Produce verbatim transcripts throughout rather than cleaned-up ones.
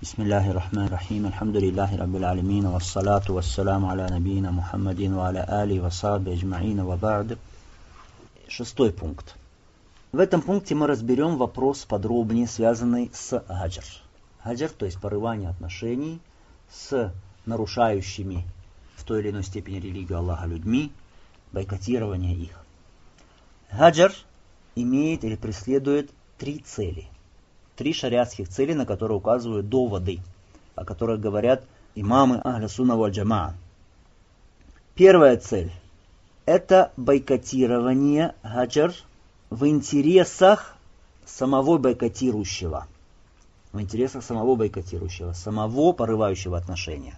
Бисмиллахи рахмани рахим, альхамдулиллахи раббил алямин, вассалату вассаляму аля набийна Мухаммадин ва аля али ва сахби аджмаина ва ба'д. Шестой пункт. В этом пункте мы разберем вопрос подробнее, связанный с хаджр. Хаджр, то есть порывание отношений с нарушающими в той или иной степени религию Аллаха людьми, бойкотирование их. Хаджр имеет или преследует три цели. Три шариатских цели, на которые указывают доводы, о которых говорят имамы Ахля Сунна валь Джамаа. Первая цель – это бойкотирование хаджр в интересах самого бойкотирующего. В интересах самого бойкотирующего, самого порывающего отношения.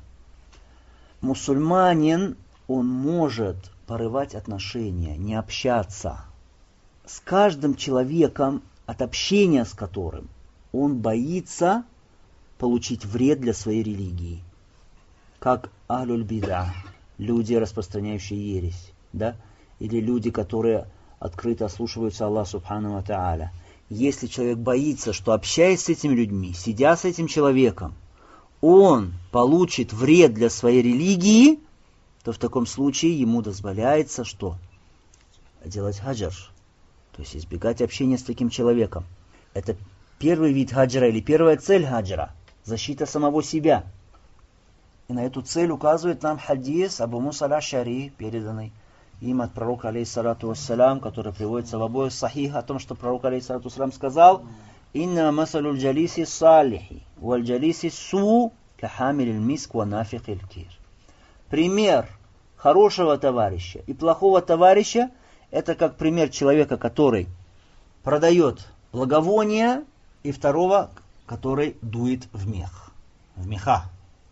Мусульманин, он может порывать отношения, не общаться с каждым человеком, от общения с которым он боится получить вред для своей религии. Как ахлюль бида, люди, распространяющие ересь, да? Или люди, которые открыто ослушиваются Аллаха Субхану ва Тааля. Если человек боится, что общаясь с этими людьми, сидя с этим человеком, он получит вред для своей религии, то в таком случае ему дозволяется что? Делать хаджр. То есть избегать общения с таким человеком. Это первый вид хаджра или первая цель хаджра – защита самого себя. И на эту цель указывает нам хадис Абу Муса аль-Аш'ари, переданный им от пророка, алейхиссалату вассалям, который приводится в обоих сахих, о том, что пророк, алейхиссалату вассалям, сказал: «Инна масалю джалиси салихи, валь джалиси су, кахамиль миск ва нафикиль кир». Пример хорошего товарища и плохого товарища – это как пример человека, который продает благовония, и второго, который дует в мех, в меха.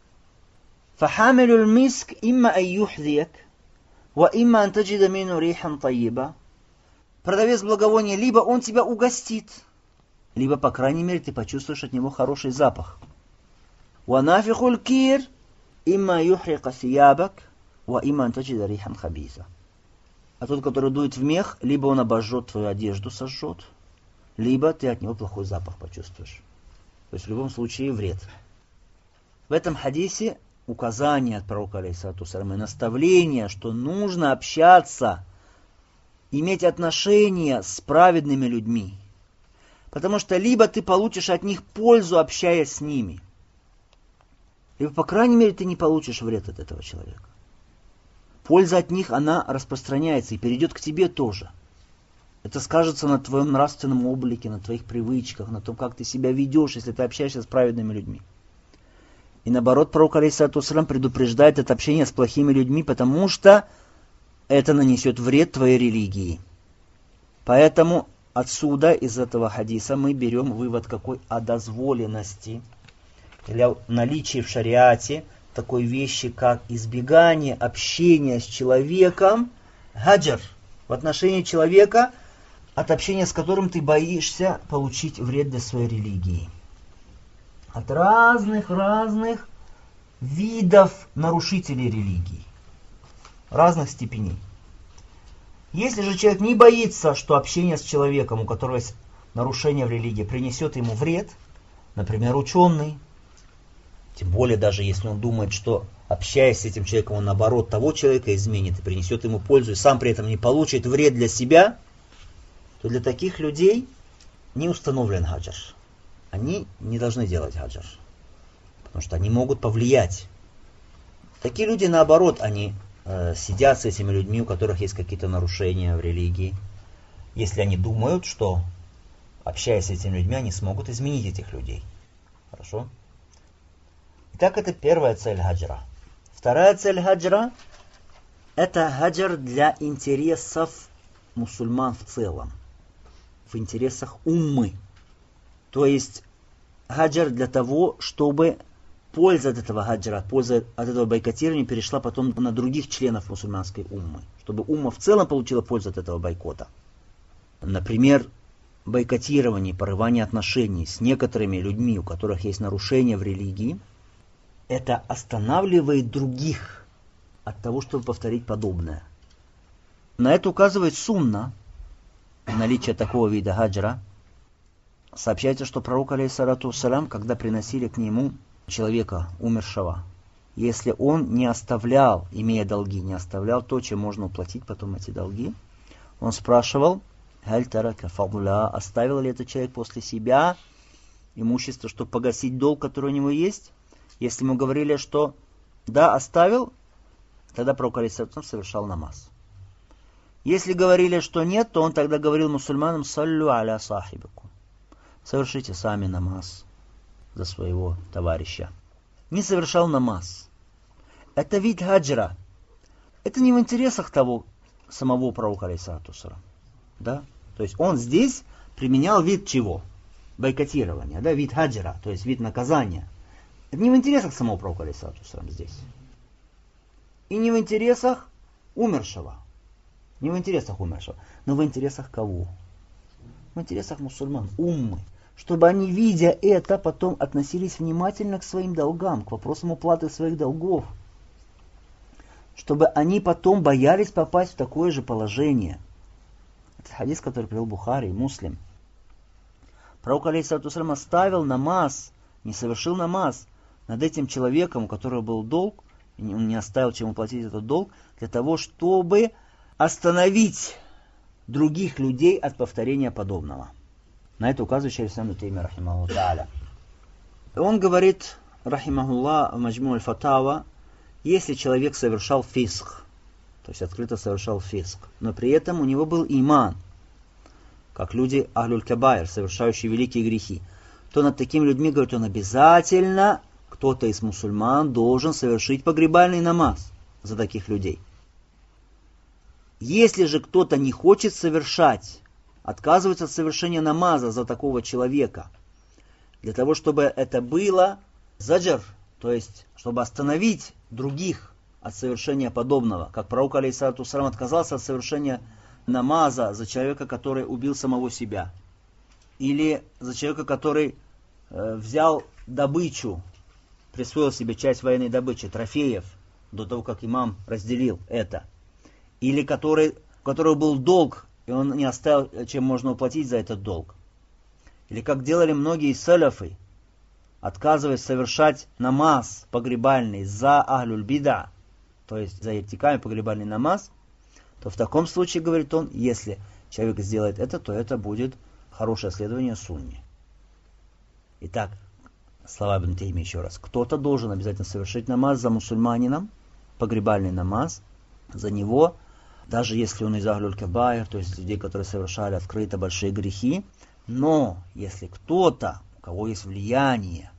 فَحَامِلُ الْمِسْكِ إِمَّا أَنْ يُحْذِيَكَ وَإِمَّا أَنْ تَجِدَ مِنْهُ رِيحًا طَيِّبًا. Продавец благовония, либо он тебя угостит, либо, по крайней мере, ты почувствуешь от него хороший запах. وَنَافِخُ الْكِيرِ إِمَّا يُحْرِقَ ثِيَابَكَ وَإِمَّا أَنْ تَجِدَ رِيحًا خَبِيثًا. А тот, который дует в мех, либо он обожжет твою одежду, сожжет, либо ты от него плохой запах почувствуешь. То есть в любом случае вред. В этом хадисе указание от пророка, алейхиссалату вассалям, и наставление, что нужно общаться, иметь отношения с праведными людьми. Потому что либо ты получишь от них пользу, общаясь с ними, либо, по крайней мере, ты не получишь вред от этого человека. Польза от них, она распространяется и перейдет к тебе тоже. Это скажется на твоем нравственном облике, на твоих привычках, на том, как ты себя ведешь, если ты общаешься с праведными людьми. И наоборот, пророк, алейхиссалату вассалям, предупреждает от общения с плохими людьми, потому что это нанесет вред твоей религии. Поэтому отсюда, из этого хадиса, мы берем вывод какой? О дозволенности или о наличии в шариате такой вещи, как избегание общения с человеком, хаджр, в отношении человека, от общения с которым ты боишься получить вред для своей религии. От разных-разных видов нарушителей религии. Разных степеней. Если же человек не боится, что общение с человеком, у которого есть нарушение в религии, принесет ему вред, например, ученый, тем более даже если он думает, что общаясь с этим человеком, он наоборот того человека изменит и принесет ему пользу, и сам при этом не получит вред для себя, то для таких людей не установлен хаджр. Они не должны делать хаджр, потому что они могут повлиять. Такие люди, наоборот, они э, сидят с этими людьми, у которых есть какие-то нарушения в религии, если они думают, что, общаясь с этими людьми, они смогут изменить этих людей. Хорошо? Итак, это первая цель хаджра. Вторая цель хаджра – это хаджр для интересов мусульман в целом, в интересах уммы. То есть хаджр для того, чтобы польза от этого хаджра, польза от этого бойкотирования перешла потом на других членов мусульманской уммы, чтобы умма в целом получила пользу от этого бойкота. Например, бойкотирование, порывание отношений с некоторыми людьми, у которых есть нарушения в религии, это останавливает других от того, чтобы повторить подобное. На это указывает сунна, наличие такого вида хаджра. Сообщается, что пророк, алейхиссалату вассалям, когда приносили к нему человека умершего, если он не оставлял, имея долги, не оставлял то, чем можно уплатить потом эти долги, он спрашивал, «Халь тарака фадла», оставил ли этот человек после себя имущество, чтобы погасить долг, который у него есть? Если мы говорили, что да, оставил, тогда пророк алейхиссалям совершал намаз. Если говорили, что нет, то он тогда говорил мусульманам, «Саллю аля сахибаку», совершите сами намаз за своего товарища. Не совершал намаз. Это вид хаджра. Это не в интересах того самого пророка алейхиссалям. Да? То есть он здесь применял вид чего? Бойкотирования, да? Вид хаджра, то есть вид наказания. Это не в интересах самого пророка алейхиссалям здесь. И не в интересах умершего. Не в интересах умершего. Но в интересах кого? В интересах мусульман, уммы. Чтобы они, видя это, потом относились внимательно к своим долгам, к вопросам уплаты своих долгов. Чтобы они потом боялись попасть в такое же положение. Это хадис, который привел Бухари и Муслим. Пророк алейхиссалям оставил намаз, не совершил намаз над этим человеком, у которого был долг, и он не оставил, чем уплатить этот долг, для того, чтобы остановить других людей от повторения подобного. На это указывает шейх ибн Таймия рахимахуллах тааля. Он говорит, рахимахуллах, в Маджму аль-Фатава, если человек совершал фиск, то есть открыто совершал фиск, но при этом у него был иман, как люди ахлюль кабайр, совершающие великие грехи, то над такими людьми, говорит он, обязательно кто-то из мусульман должен совершить погребальный намаз за таких людей. Если же кто-то не хочет совершать, отказывается от совершения намаза за такого человека, для того, чтобы это было заджар, то есть, чтобы остановить других от совершения подобного, как пророк алейхиссалату отказался от совершения намаза за человека, который убил самого себя, или за человека, который э, взял добычу, присвоил себе часть военной добычи, трофеев, до того, как имам разделил это, или который, у которого был долг, и он не оставил, чем можно уплатить за этот долг. Или как делали многие салафы, отказываясь совершать намаз погребальный за ахлюль бида, то есть за иртиками погребальный намаз, то в таком случае, говорит он, если человек сделает это, то это будет хорошее следование сунне. Итак, слова ибн Таймии еще раз. Кто-то должен обязательно совершить намаз за мусульманином, погребальный намаз за него, даже если он из ахлюль кабайр, то есть людей, которые совершали открыто большие грехи. Но если кто-то, у кого есть влияние,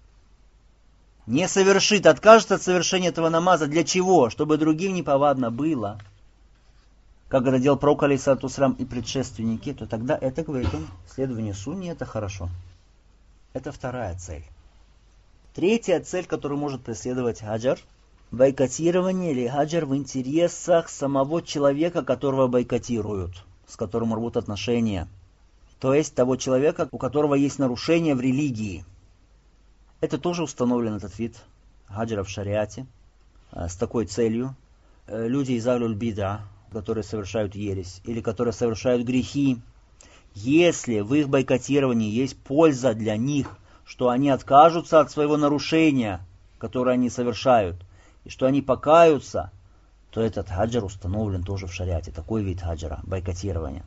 не совершит, откажется от совершения этого намаза, для чего? Чтобы другим неповадно было, как это делал пророк алейхиссалату вассалям и предшественники, то тогда это, говорит он, следование сунне, это хорошо. Это вторая цель. Третья цель, которую может преследовать хаджар, бойкотирование или хаджар в интересах самого человека, которого бойкотируют, с которым рвут отношения. То есть того человека, у которого есть нарушение в религии. Это тоже установлен, этот вид хаджара в шариате, с такой целью. Люди из ахлюль бида, которые совершают ересь, или которые совершают грехи, если в их бойкотировании есть польза для них, что они откажутся от своего нарушения, которое они совершают, и что они покаются, то этот хаджар установлен тоже в шариате, такой вид хаджара, бойкотирования.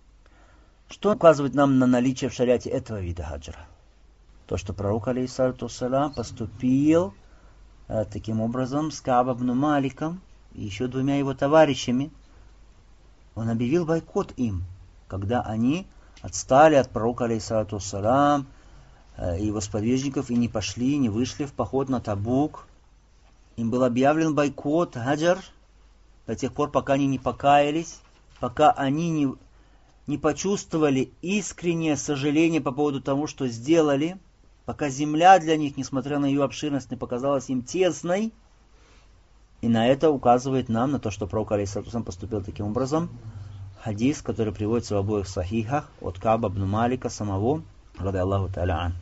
Что указывает нам на наличие в шариате этого вида хаджара? То, что пророк алейхиссалату вассалям поступил э, таким образом с Кааб ибн Маликом и еще двумя его товарищами. Он объявил бойкот им, когда они отстали от пророка алейхиссалату вассалям э, и его сподвижников и не пошли, не вышли в поход на Табук. Им был объявлен бойкот, хаджар, до тех пор, пока они не покаялись, пока они не, не почувствовали искреннее сожаление по поводу того, что сделали, пока земля для них, несмотря на ее обширность, не показалась им тесной. И на это указывает нам, на то, что пророк алейхиссалату вассалям поступил таким образом, хадис, который приводится в обоих сахихах от Кааба ибн Малика самого, ради Аллаху та'аля ан.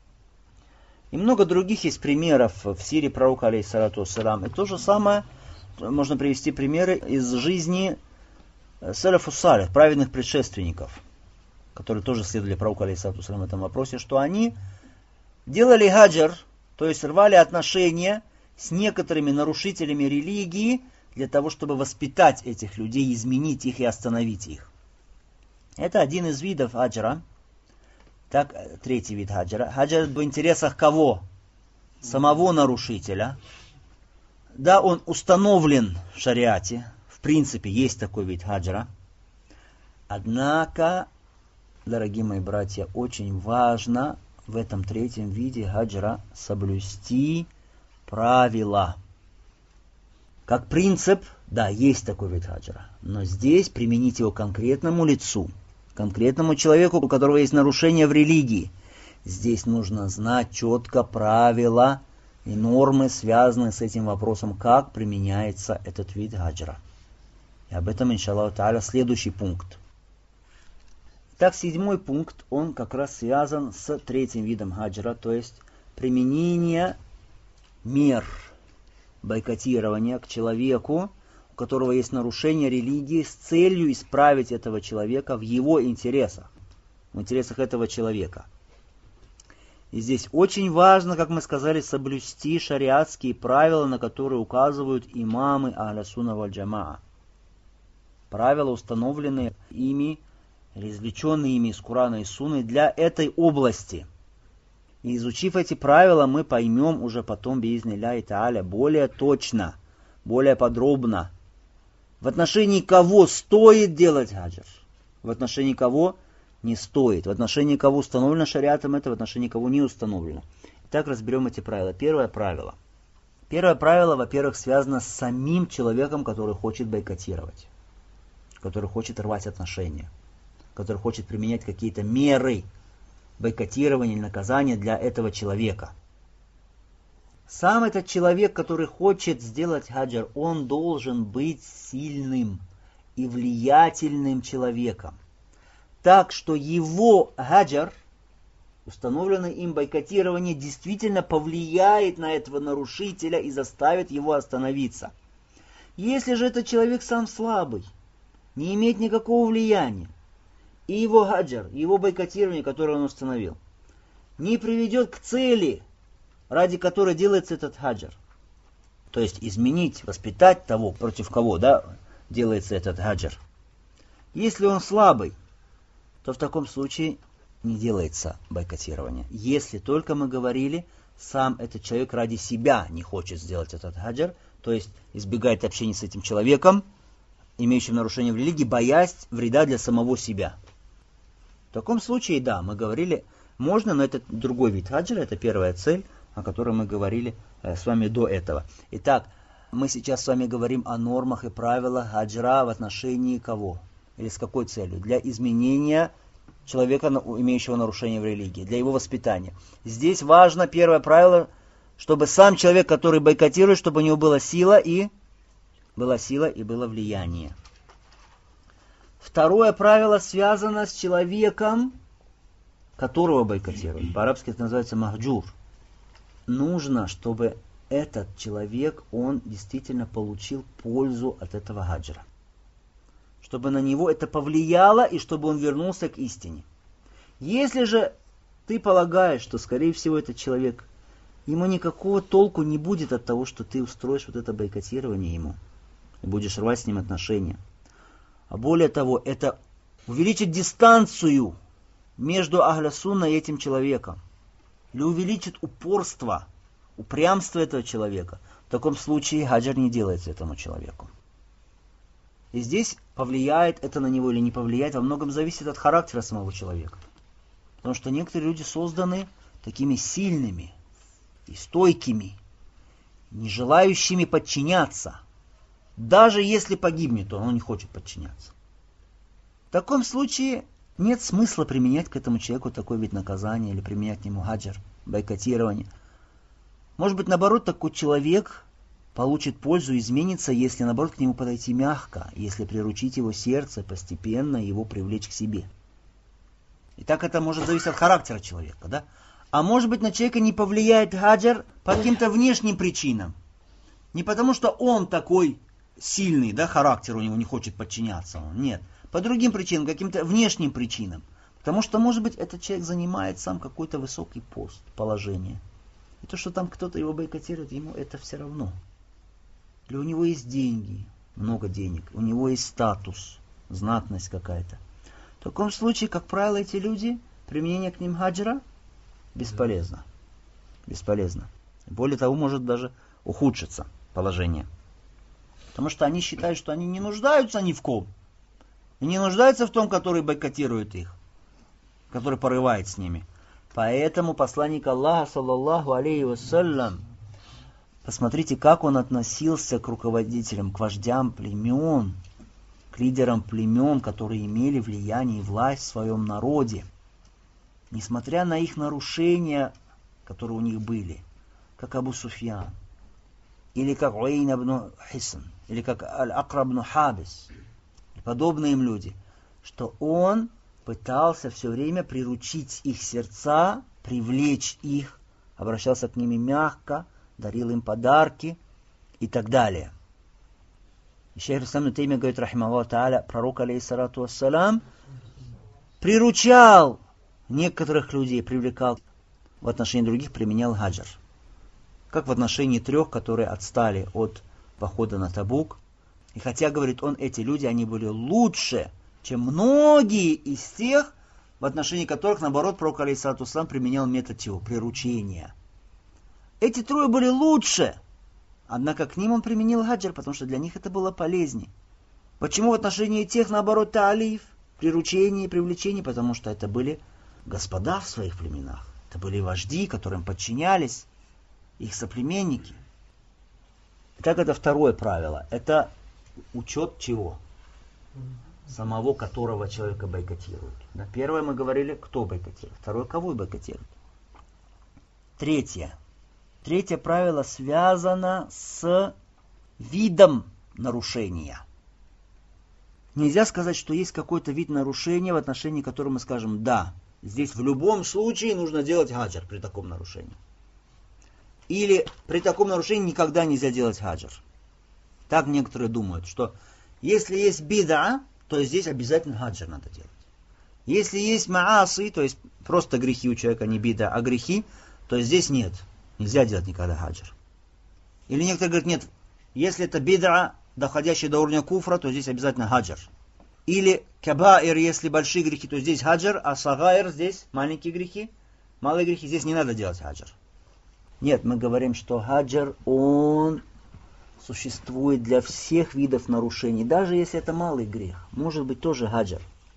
И много других есть примеров в сире пророка алейхиссалату вассалям. И то же самое можно привести примеры из жизни салафу салих, праведных предшественников, которые тоже следовали пророку алейхиссалату вассалям в этом вопросе, что они делали хаджар То есть рвали отношения с некоторыми нарушителями религии для того, чтобы воспитать этих людей, изменить их и остановить их. Это один из видов хаджра. Так, третий вид хаджра. Хаджр в интересах кого? Самого нарушителя. Да, он установлен в шариате. В принципе, есть такой вид хаджра. Однако, дорогие мои братья, очень важно в этом третьем виде хаджра соблюсти правила. Как принцип, да, есть такой вид хаджра. Но здесь применить его к конкретному лицу, конкретному человеку, у которого есть нарушение в религии. Здесь нужно знать четко правила и нормы, связанные с этим вопросом, как применяется этот вид хаджра. И об этом, иншаллаху та'аля, следующий пункт. Так, седьмой пункт, он как раз связан с третьим видом хаджра, то есть применение мер бойкотирования к человеку, у которого есть нарушение религии, с целью исправить этого человека в его интересах, в интересах этого человека. И здесь очень важно, как мы сказали, соблюсти шариатские правила, на которые указывают имамы Ахля Сунна валь Джамаа. Правила, установленные ими, или извлеченные ими из Корана и Сунны для этой области. И изучив эти правила, мы поймем уже потом, биизнилляхи та'аля, более точно, более подробно, в отношении кого стоит делать хаджр, в отношении кого не стоит, в отношении кого установлено шариатом это, в отношении кого не установлено. Итак, разберем эти правила. Первое правило. Первое правило, во-первых, связано с самим человеком, который хочет бойкотировать, который хочет рвать отношения, который хочет применять какие-то меры бойкотирования или наказания для этого человека. Сам этот человек, который хочет сделать хаджр, он должен быть сильным и влиятельным человеком. Так что его хаджр, установленное им бойкотирование, действительно повлияет на этого нарушителя и заставит его остановиться. Если же этот человек сам слабый, не имеет никакого влияния, и его хаджр, его бойкотирование, которое он установил, не приведет к цели, ради которой делается этот хаджр. То есть изменить, воспитать того, против кого, да, делается этот хаджр. Если он слабый, то в таком случае не делается бойкотирование. Если только мы говорили, сам этот человек ради себя не хочет сделать этот хаджр, то есть избегает общения с этим человеком, имеющим нарушение в религии, боясь вреда для самого себя. В таком случае, да, мы говорили, можно, но это другой вид хаджра, это первая цель, о которой мы говорили э, с вами до этого. Итак, мы сейчас с вами говорим о нормах и правилах хаджра в отношении кого? Или с какой целью? Для изменения человека, имеющего нарушение в религии, для его воспитания. Здесь важно первое правило, чтобы сам человек, который бойкотирует, чтобы у него была сила и, была сила и было влияние. Второе правило связано с человеком, которого бойкотируют. По-арабски это называется махджур. Нужно, чтобы этот человек, он действительно получил пользу от этого хаджра. Чтобы на него это повлияло и чтобы он вернулся к истине. Если же ты полагаешь, что, скорее всего, этот человек, ему никакого толку не будет от того, что ты устроишь вот это бойкотирование ему, и будешь рвать с ним отношения. А более того, это увеличит дистанцию между Ахля Сунна и этим человеком. Или увеличит упорство, упрямство этого человека. В таком случае хаджр не делается этому человеку. И здесь повлияет это на него или не повлияет, во многом зависит от характера самого человека. Потому что некоторые люди созданы такими сильными и стойкими, не желающими подчиняться. Даже если погибнет, то он не хочет подчиняться. В таком случае нет смысла применять к этому человеку такой вид наказания или применять к нему хаджр, бойкотирование. Может быть, наоборот, такой человек получит пользу, изменится, если, наоборот, к нему подойти мягко, если приручить его сердце, постепенно его привлечь к себе. И так это может зависеть от характера человека, да? А может быть, на человека не повлияет хаджр по каким-то внешним причинам. Не потому, что он такой сильный, да, характер у него не хочет подчиняться. Нет. По другим причинам, каким-то внешним причинам. Потому что, может быть, этот человек занимает сам какой-то высокий пост, положение. И то, что там кто-то его бойкотирует, ему это все равно. Или у него есть деньги, много денег, у него есть статус, знатность какая-то. В таком случае, как правило, эти люди, применение к ним хаджра бесполезно. Бесполезно. Более того, может даже ухудшиться положение. Потому что они считают, что они не нуждаются ни в ком. И не нуждаются в том, который бойкотирует их, который порывает с ними. Поэтому посланник Аллаха, саллаллаху алейхи вассалям, посмотрите, как он относился к руководителям, к вождям племен, к лидерам племен, которые имели влияние и власть в своем народе. Несмотря на их нарушения, которые у них были, как Абу Суфьян, или как Уэйн ибн Хисн, или как Аль-Акра ибн Хабис, и подобные им люди, что он пытался все время приручить их сердца, привлечь их, обращался к ним мягко, дарил им подарки и так далее. И шейх Ислам ибн Теймия говорит, рахимахуллаху тааля, пророк, алейхиссалату вассалям, приручал некоторых людей, привлекал, в отношении других применял хаджр. Как в отношении трех, которые отстали от похода на Табук. И хотя, говорит он, эти люди, они были лучше, чем многие из тех, в отношении которых, наоборот, пророк, алейхиссалату вассалям, применял метод чего? Приручения. Эти трое были лучше. Однако к ним он применил хаджр, потому что для них это было полезнее. Почему в отношении тех, наоборот, таалиф, приручение и привлечение? Потому что это были господа в своих племенах. Это были вожди, которым подчинялись их соплеменники. Итак, это второе правило. Это учет чего? Самого, которого человека бойкотируют. На первое мы говорили, кто бойкотирует. Второе, кого бойкотируют. Третье. Третье правило связано с видом нарушения. Нельзя сказать, что есть какой-то вид нарушения, в отношении которого мы скажем, да, здесь в любом случае нужно делать хаджр при таком нарушении. Или при таком нарушении никогда нельзя делать хаджр. Так некоторые думают, что если есть бида, то здесь обязательно хаджр надо делать. Если есть мааси, то есть просто грехи у человека, не бида, а грехи, то здесь нет. Нельзя делать никогда хаджр. Или некоторые говорят, нет, если это бид'a, доходящая до уровня куфра, то здесь обязательно хаджр. Или кабаир, если большие грехи, то здесь хаджр, а сагаир здесь маленькие грехи, малые грехи, здесь не надо делать хаджр. Нет, мы говорим, что хаджр, он существует для всех видов нарушений, даже если это малый грех, может быть тоже хаджр.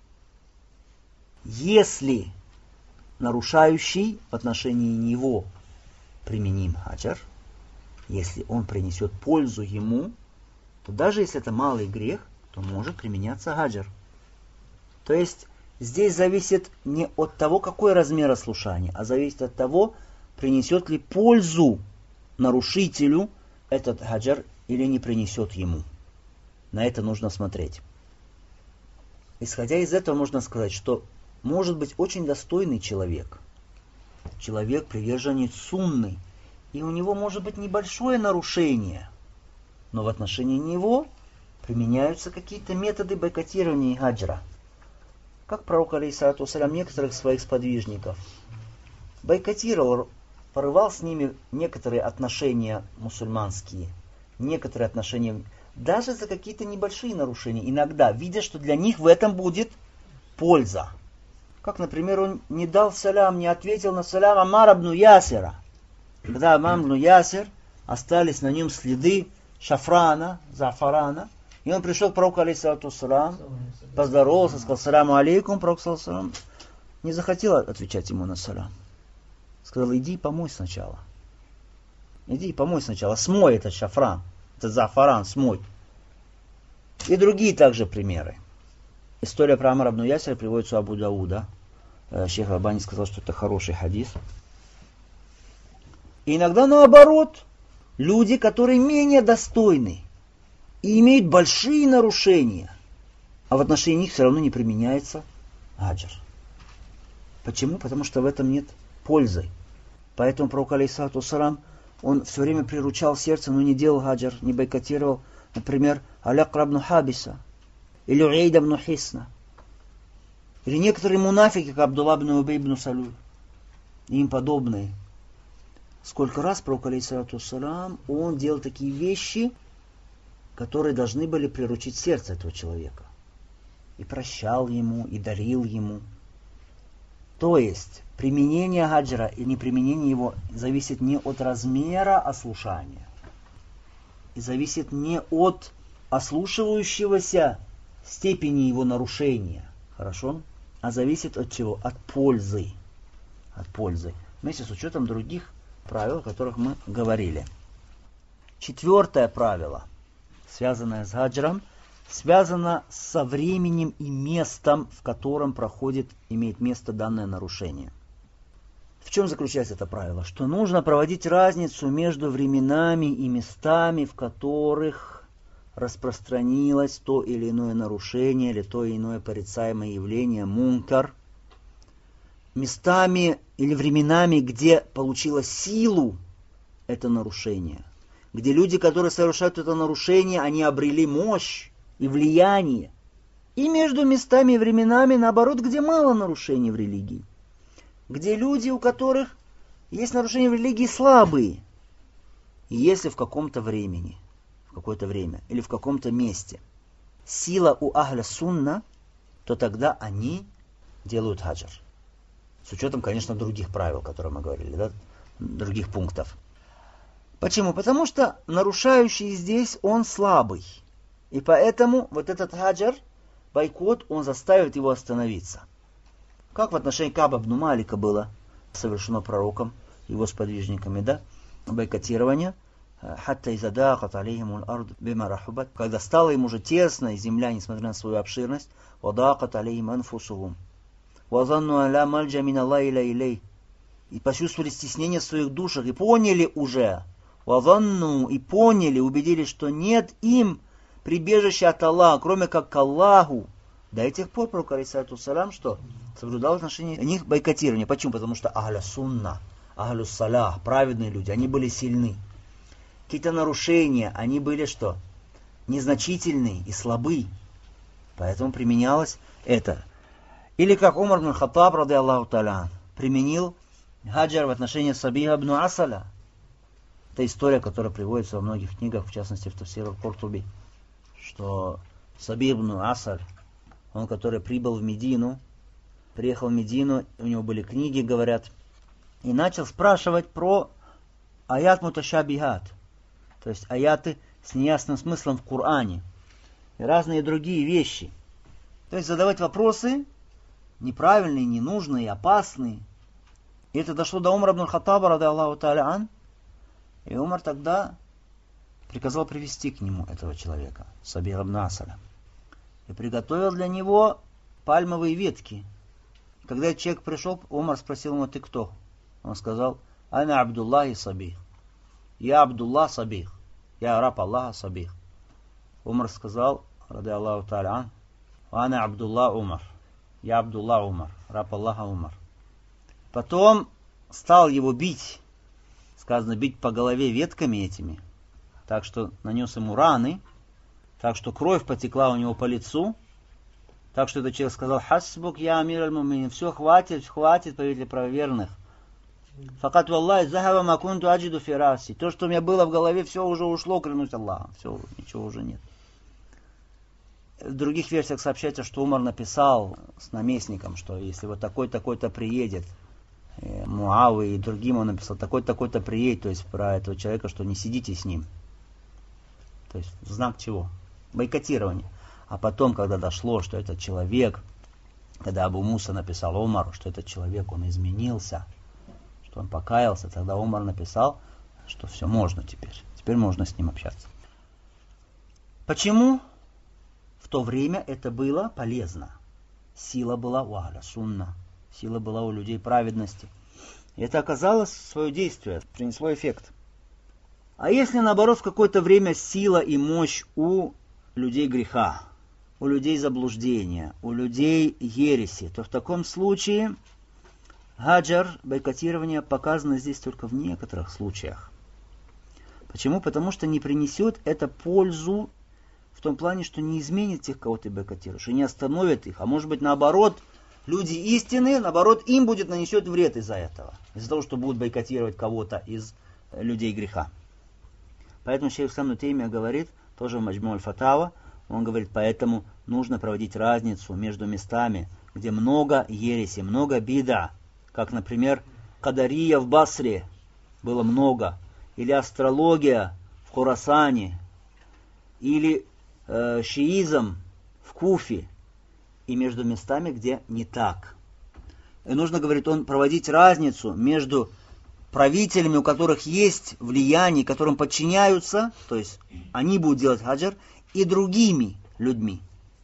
Если нарушающий в отношении него применим хаджр, если он принесет пользу ему, то даже если это малый грех, то может применяться хаджр. То есть здесь зависит не от того, какой размер ослушания, а зависит от того, принесет ли пользу нарушителю этот хаджр или не принесет ему. На это нужно смотреть. Исходя из этого можно сказать, что может быть очень достойный человек, человек, приверженец сунны, и у него может быть небольшое нарушение, но в отношении него применяются какие-то методы бойкотирования хаджра. Как пророк, алейхиссалату вассалям, некоторых своих сподвижников бойкотировал, порывал с ними некоторые отношения мусульманские, некоторые отношения, даже за какие-то небольшие нарушения, иногда, видя, что для них в этом будет польза. Как, например, он не дал салям, не ответил на салям Аммар ибн Ясира. Когда Аммар ибн Ясир, остались на нем следы шафрана, зафарана, и он пришел к пророку, алейхиссалату вассалам, поздоровался, сказал саляму алейкум, пророк, салям, не захотел отвечать ему на салям. Сказал, иди помой сначала. Иди помой сначала, смой этот шафран, этот зафаран, смой. И другие также примеры. История про Аммара ибн Ясира приводится у Абу Дауда. Шейх Албани сказал, что это хороший хадис. И иногда наоборот, люди, которые менее достойны и имеют большие нарушения, а в отношении них все равно не применяется хаджр. Почему? Потому что в этом нет пользы. Поэтому пророк, алейхиссалату вассалам, он все время приручал сердце, но не делал хаджр, не бойкотировал. Например, Аль-Акра ибн Хабиса или Уэйд ибн Хисна. Или некоторые мунафики, как Абдулла ибн Убей ибн Салуль и им подобные. сколько раз пророк, алейхиссалату вассалям, он делал такие вещи, которые должны были приручить сердце этого человека. И прощал ему, и дарил ему. То есть, применение хаджра и неприменение его зависит не от размера ослушания. И зависит не от ослушивающегося степени его нарушения. Хорошо? А зависит от чего? От пользы. От пользы. Вместе с учетом других правил, о которых мы говорили. Четвертое правило, связанное с хаджром, связано со временем и местом, в котором проходит, имеет место данное нарушение. В чем заключается это правило? Что нужно проводить разницу между временами и местами, в которых распространилось то или иное нарушение, или то или иное порицаемое явление, мункар, местами или временами, где получило силу это нарушение, где люди, которые совершают это нарушение, они обрели мощь и влияние, и между местами и временами, наоборот, где мало нарушений в религии, где люди, у которых есть нарушения в религии, слабые. И если в каком-то времени, в какое-то время или в каком-то месте сила у ахля сунна, то тогда они делают хаджр. С учетом, конечно, других правил, которые мы говорили, да? Других пунктов. Почему? Потому что нарушающий здесь, он слабый. И поэтому вот этот хаджр, бойкот, он заставит его остановиться. Как в отношении Кааба ибн Малика было совершено пророком, его сподвижниками, да? Бойкотирование. Хатта изадакат алейхимул ард бима рахубат. Когда стало им уже тесно, и земля, несмотря на свою обширность, вадакат алейхим анфусухум. Вазанну аля мальджа мин Аллахи иля илей. И почувствовали стеснение в своих душах, и поняли уже, вазанну, и поняли, убедились, что нет им прибежища от Аллаха, кроме как к Аллаху. До этих пор пророк, алейхиссалату вассалям, что соблюдал в отношении них бойкотирование. Почему? Потому что ахля сунна, ахлю салях, праведные люди, они были сильны. Какие-то нарушения, они были что? Незначительные и слабы. Поэтому применялось это. Или как Умар ибн Хаттаб, ради Аллаху та'аля, применил хаджр в отношении Сабиха ибн Асаля. Это история, которая приводится во многих книгах, в частности в Тафсир аль-Куртуби, что Сабих ибн Асаль, он, который прибыл в Медину, приехал в Медину, у него были книги, говорят, и начал спрашивать про аят муташабихат, то есть аяты с неясным смыслом в Коране, и разные другие вещи. То есть задавать вопросы неправильные, ненужные, опасные. И это дошло до Умара ибн Хаттаба, ради Аллаху та'аля ан, и Умар тогда приказал привести к нему этого человека, Сабиха ибн Асаля, и приготовил для него пальмовые ветки. Когда этот человек пришел, Умар спросил ему: ты кто? Он сказал: Ана Абдуллах и Сабих. Я Абдуллах Сабих. Я раб Аллаха Сабих. Умар сказал, ради Аллаху та'аля ан, Ана Абдуллах Умар. Я Абдуллах Умар, раб Аллаха Умар. Потом стал его бить. Сказано, бить по голове ветками этими. Так что нанес ему раны. Так что кровь потекла у него по лицу. Так что этот человек сказал: Хасбук я амир аль-муминин. Все, хватит, хватит, повелитель правоверных. Факат валлахи захаба ма кунту аджиду фи раси. То, что у меня было в голове, все уже ушло, клянусь Аллахом. Все, ничего уже нет. В других версиях сообщается, что Умар написал с наместником, что если вот такой-такой-то приедет, Муавы и другим он написал, такой-такой-то приедет, то есть про этого человека, что не сидите с ним. То есть знак чего? Бойкотирование. А потом, когда дошло, что этот человек, когда Абу Муса написал Умару, что этот человек, он изменился, что он покаялся, тогда Умар написал, что все, можно теперь. Теперь можно с ним общаться. Почему? В то время это было полезно. Сила была у ахля сунна. Сила была у людей праведности. И это оказалось свое действие, принесло эффект. А если наоборот в какое-то время сила и мощь у людей греха, у людей заблуждения, у людей ереси, то в таком случае хаджр, бойкотирование показано здесь только в некоторых случаях. Почему? Потому что не принесет это пользу в том плане, что не изменит тех, кого ты бойкотируешь, и не остановит их, а может быть наоборот люди истины, наоборот, им будет нанесет вред из-за этого. Из-за того, что будут бойкотировать кого-то из людей греха. Поэтому шейх ислам Ибн Теймия говорит, тоже в Маджму аль-Фатава, он говорит, поэтому нужно проводить разницу между местами, где много ереси, много бида, как, например, Кадария в Басре было много, или астрология в Хурасане, или э, шиизм в Куфе, и между местами, где не так. И нужно, говорит он, проводить разницу между правителями, у которых есть влияние, которым подчиняются, то есть они будут делать хаджр, и другими людьми.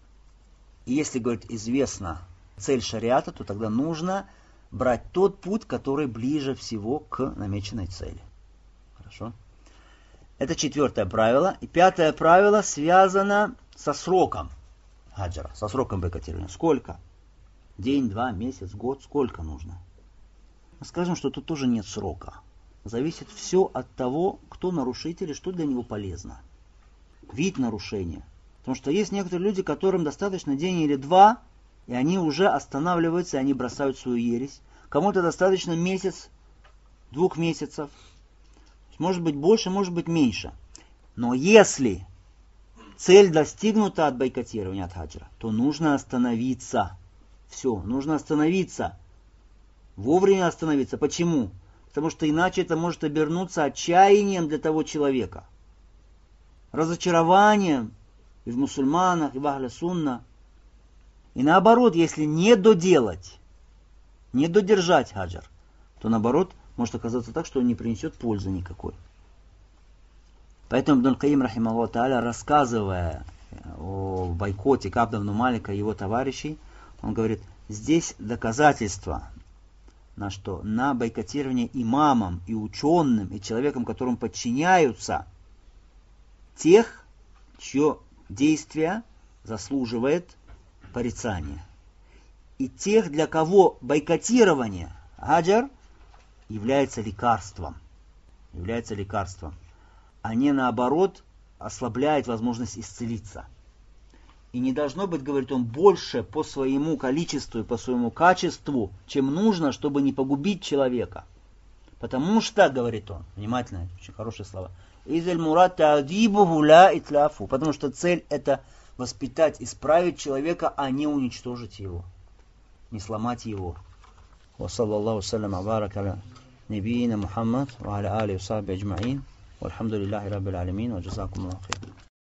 И если, говорит, известна цель шариата, то тогда нужно брать тот путь, который ближе всего к намеченной цели. Хорошо? Это четвертое правило. И пятое правило связано со сроком хаджра, со сроком бойкотирования. Сколько? День, два, месяц, год, сколько нужно? Скажем, что тут тоже нет срока. Зависит все от того, кто нарушитель и что для него полезно. Вид нарушения. Потому что есть некоторые люди, которым достаточно день или два, и они уже останавливаются, и они бросают свою ересь. Кому-то достаточно месяц, двух месяцев. Может быть больше, может быть меньше. Но если цель достигнута от бойкотирования, от хаджра, то нужно остановиться. Все, нужно остановиться. Вовремя остановиться. Почему? Потому что иначе это может обернуться отчаянием для того человека. Разочарованием и в мусульманах, и в ахле сунна. И наоборот, если не доделать, не додержать хаджр, то наоборот, может оказаться так, что он не принесет пользы никакой. Поэтому Ибн Каим, рахимахуллах тааля, рассказывая о бойкоте Кааб ибн Малика и его товарищей, он говорит, здесь доказательства на что? На бойкотирование имамам и ученым, и человеком, которым подчиняются, тех, чье действие заслуживает порицания. И тех, для кого бойкотирование, хаджр, является лекарством. Является лекарством. А не наоборот ослабляет возможность исцелиться. И не должно быть, говорит он, больше по своему количеству и по своему качеству, чем нужно, чтобы не погубить человека. Потому что, говорит он, внимательно, очень хорошие слова, «Изель мурат та'адибуху ла итляфу», потому что цель это воспитать, исправить человека, а не уничтожить его, не сломать его. Ва саллаллаху салям ва барак аля набийина Мухаммад ва аля алихи ва сахбихи аджмаин. Вальхамдулиллахи раббил алямин ва джазакумуллаху хайран.